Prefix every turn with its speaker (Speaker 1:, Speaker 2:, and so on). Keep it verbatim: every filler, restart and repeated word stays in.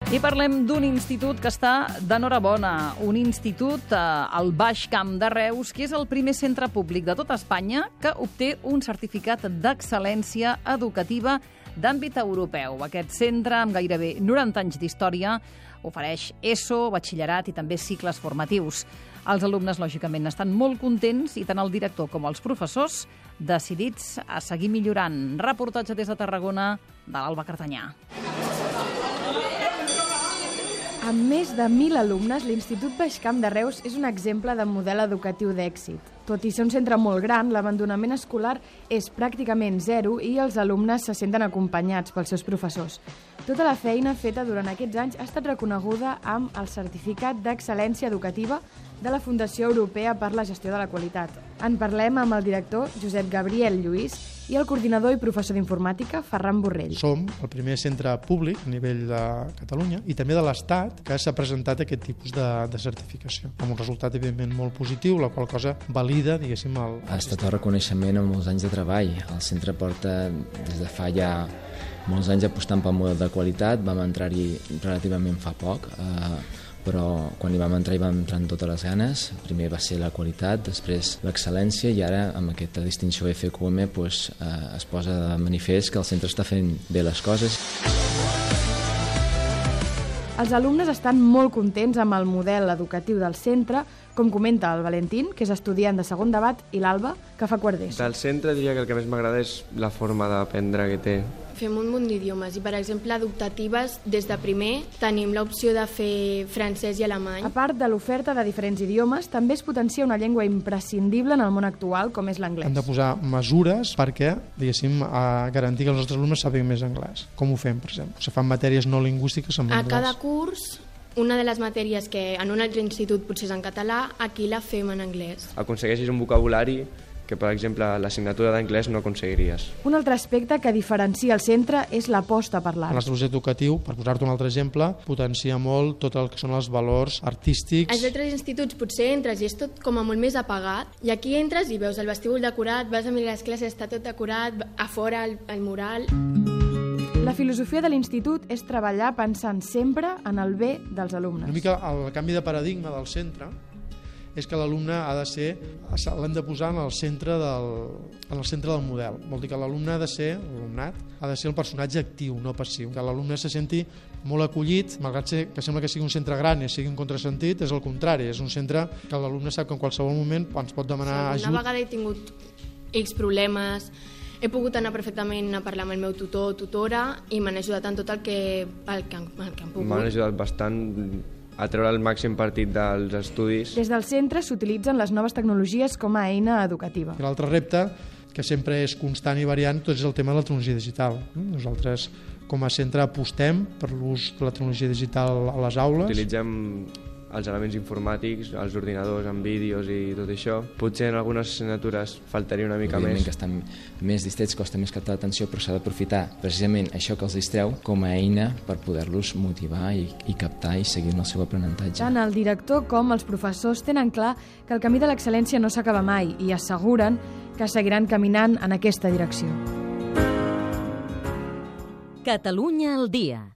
Speaker 1: I parlem d'un institut que està d'enhorabona, un institut eh, al Baix Camp de Reus, que és el primer centre públic de tota Espanya que obté un certificat d'excel·lència educativa d'àmbit europeu. Aquest centre, amb gairebé noranta anys d'història, ofereix ESO, batxillerat i també cicles formatius. Els alumnes, lògicament, estan molt contents i tant el director com els professors decidits a seguir millorant. Reportatge des de Tarragona de l'Alba Cartanyà.
Speaker 2: Amb més de mil alumnes, l'Institut Baix Camp de Reus és un exemple de model educatiu d'èxit. Tot i ser un centre molt gran, l'abandonament escolar és pràcticament zero i els alumnes se senten acompanyats pels seus professors. Tota la feina feta durant aquests anys ha estat reconeguda amb el certificat d'excel·lència educativa de la Fundació Europea per la Gestió de la Qualitat. En parlem amb el director Josep Gabriel Lluís i el coordinador i professor d'informàtica Ferran Borrell.
Speaker 3: Som el primer centre públic a nivell de Catalunya i també de l'Estat que s'ha presentat aquest tipus de, de certificació, amb un resultat evidentment molt positiu, la qual cosa valida, diguéssim, el...
Speaker 4: Ha estat el reconeixement amb molts anys de treball. El centre porta des de fa ja molts anys apostant pel model de qualitat. Vam entrar-hi relativament fa poc, eh, però quan hi vam entrar hi vam entrar amb totes les ganes. Primer va ser la qualitat, després l'excel·lència i ara amb aquesta distinció F Q M pues, eh, es posa de manifest que el centre està fent bé les coses.
Speaker 2: Els alumnes estan molt contents amb el model educatiu del centre, com comenta el Valentín, que és estudiant de segon debat, i l'Alba, que fa quart d'ESO.
Speaker 5: Del centre diria que el que més m'agrada és la forma d'aprendre que té.
Speaker 6: Fem un munt d'idiomes i, per exemple, adoptatives, des de primer tenim l'opció de fer francès i alemany.
Speaker 2: A part de l'oferta de diferents idiomes, també es potencia una llengua imprescindible en el món actual, com és l'anglès.
Speaker 3: Hem de posar mesures perquè, diguéssim, a garantir que els nostres alumnes sàpiguen més anglès. Com ho fem, per exemple? Se fan matèries no lingüístiques en anglès.
Speaker 6: A cada curs, una de les matèries que en un altre institut potser és en català, aquí la fem en anglès.
Speaker 5: Aconsegueixis un vocabulari que, per exemple, l'assignatura d'anglès no aconseguiries.
Speaker 2: Un altre aspecte que diferencia el centre és l'aposta per l'art.
Speaker 3: El nostre projecte educatiu, per posar-te un altre exemple, potencia molt tot el que són els valors artístics.
Speaker 6: Als altres instituts potser entres i és tot com a molt més apagat, i aquí entres i veus el vestíbul decorat, vas a mirar les classes, està tot decorat, a fora el, el mural.
Speaker 2: La filosofia de l'institut és treballar pensant sempre en el bé dels alumnes.
Speaker 3: Una mica el canvi de paradigma del centre és que l'alumne ha de ser, l'hem de posar en el centre del, en el centre del model. Vol dir que l'alumne ha de ser, l'alumnat, ha de ser el personatge actiu, no passiu. Que l'alumne se senti molt acollit, malgrat ser que sembla que sigui un centre gran i sigui un contrasentit, és el contrari, és un centre que l'alumne sap que en qualsevol moment ens pot demanar
Speaker 6: sí,
Speaker 3: ajut.
Speaker 6: Una vegada he tingut X problemes, he pogut anar perfectament a parlar amb el meu tutor o tutora i m'han ajudat en tot el que, el que, el que han pogut.
Speaker 5: M'han ajudat bastant a treure el màxim partit dels estudis.
Speaker 2: Des del centre s'utilitzen les noves tecnologies com a eina educativa.
Speaker 3: I l'altre repte, que sempre és constant i variant, tot és el tema de la tecnologia digital. Nosaltres, com a centre, apostem per l'ús de la tecnologia digital a les aules.
Speaker 5: Utilitzem els elements informàtics, els ordinadors amb vídeos i tot això. Potser en algunes assignatures faltaria una mica
Speaker 4: Evidentment
Speaker 5: més.
Speaker 4: que estan més distrets, costa més captar l'atenció, però s'ha d'aprofitar precisament això que els distreu com a eina per poder-los motivar i, i captar i seguir en el seu aprenentatge.
Speaker 2: Tant el director com els professors tenen clar que el camí de l'excel·lència no s'acaba mai i asseguren que seguiran caminant en aquesta direcció.
Speaker 7: Catalunya al dia.